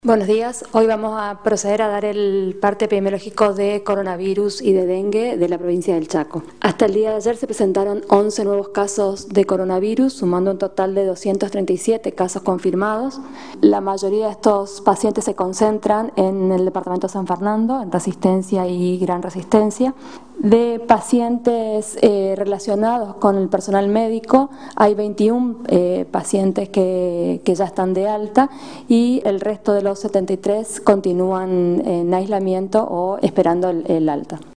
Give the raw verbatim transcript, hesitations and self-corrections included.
Buenos días, hoy vamos a proceder a dar el parte epidemiológico de coronavirus y de dengue de la provincia del Chaco. Hasta el día de ayer se presentaron once nuevos casos de coronavirus, sumando un total de doscientos treinta y siete casos confirmados. La mayoría de estos pacientes se concentran en el departamento de San Fernando, en Resistencia y Gran Resistencia. De pacientes eh, relacionados con el personal médico, hay veintiún eh, pacientes que, que ya están de alta y el resto de los setenta y tres continúan en aislamiento o esperando el, el alta.